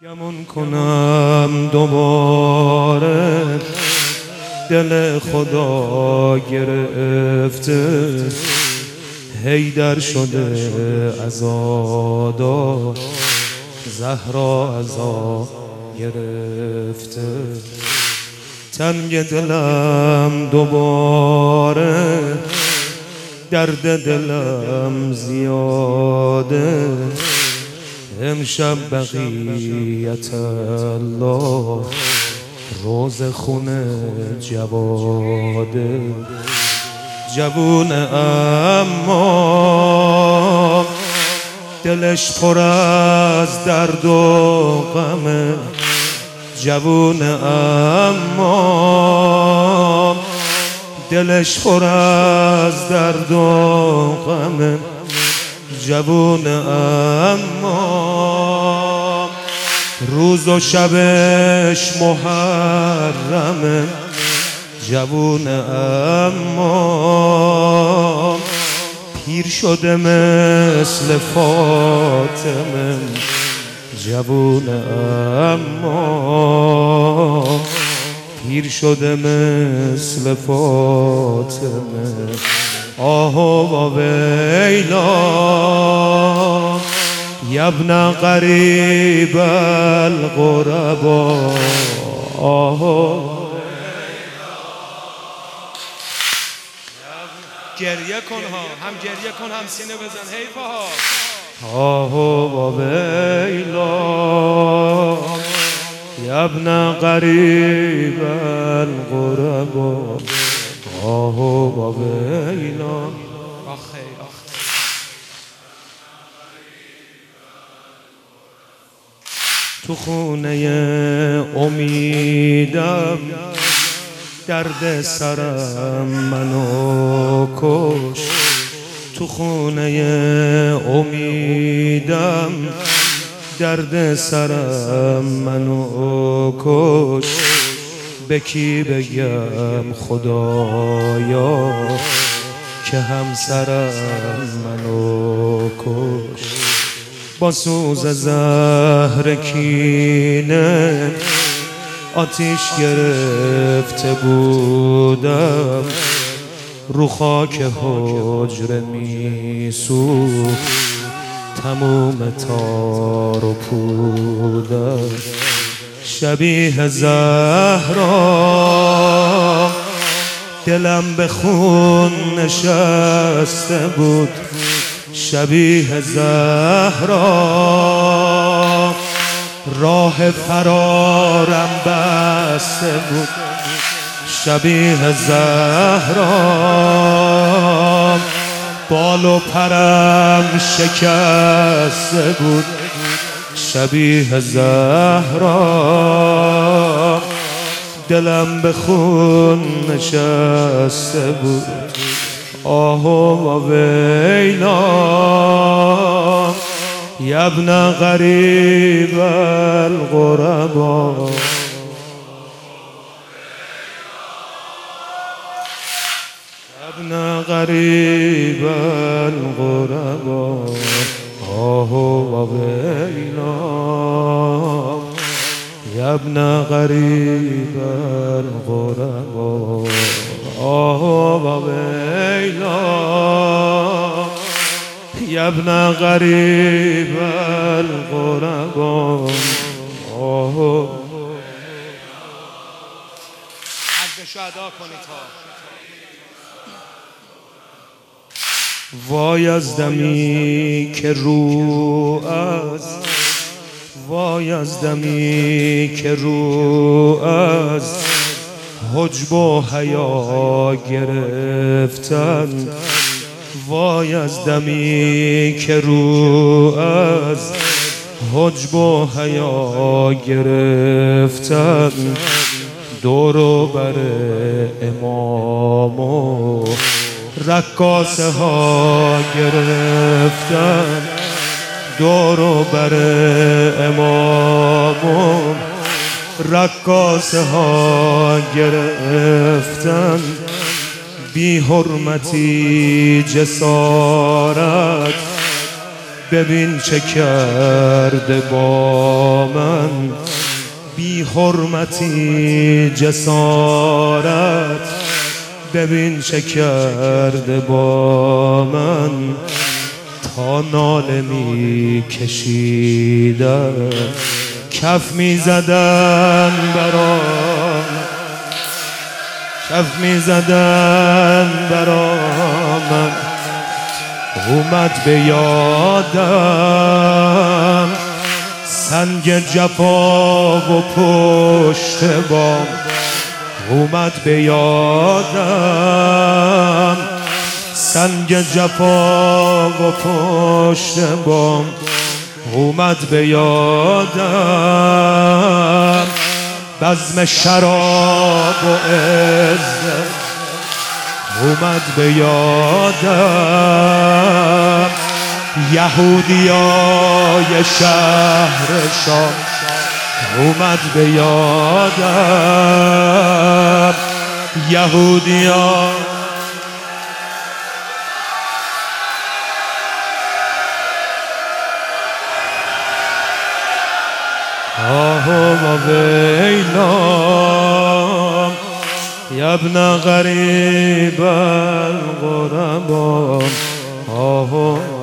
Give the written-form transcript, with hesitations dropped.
گمون کنم دوباره دل خدا گرفته، حیدر شده عزادار، زهرا عزا گرفته. تنگ دلم دوباره، درد دلم زیاده، امشب بقیت الله روز خونه جواده. جوونه اما دلش پر از درد و غمه، جوونه اما دلش پر از درد و غمه، جوونه اما روز و شبش محرمه، جوونه اما پیر شده مثل فاطمه، جوونه اما پیر شده مثل فاطمه. آه و ویلا یا ابن غریب الغربا، آه گریه کن ها، هم گریه کن هم سینه بزن، حیفه ها. آه و ویلا یا ابن غریب الغربا، آه و ویلا. آخه تو خونه امیدم درد سرم منو کش، تو خونه امیدم درد سرم منو کش. به کی بگم خدایا که همسرم منو کش. با سوز زهر کینه آتیش گرفته بودم، رو خاک حجره میسوخت تموم تار و پودم. شبیه زهرا دلم به خون نشسته بود، شبیه زهرا راه فرارم بسته بود، شبیه زهرا بال و پرم شکسته بود، شبیه زهرا دلم به خون نشسته بود. آه و ویلا یا ابن غریب الغربا، ابن غریب الغربا، آه و ویلا یا ابن غریب الغربا، آه و ویلا یا ابن غریب الغربا، آه. حقشو ادا کنید ها. وای از دمی که رو از، وای از دمی که رو از حجب و حیا گرفتن، وای از دمی که رو از حجب و حیا گرفتن. دور و بر امام و رقاصه ها گرفتن، دور و بر امام و رقاصه ها گرفتن. بی حرمتی جسارت ببین چه کرده با من، بی حرمتی جسارت. ببین چه کرده با من، تا ناله می کشیدن، کف می زدن برام، کف می زدن برام. اومد به یادم سنگ جفا و پشت بام. اومد به یادم سنگ جفا و پشت بام. اومد به یادم بزم شراب و عزت. اومد به یادم یهودیای شهر شام. اومد به یادم یهودیا. آه و ویلام یا ابن غریب الغربا. آه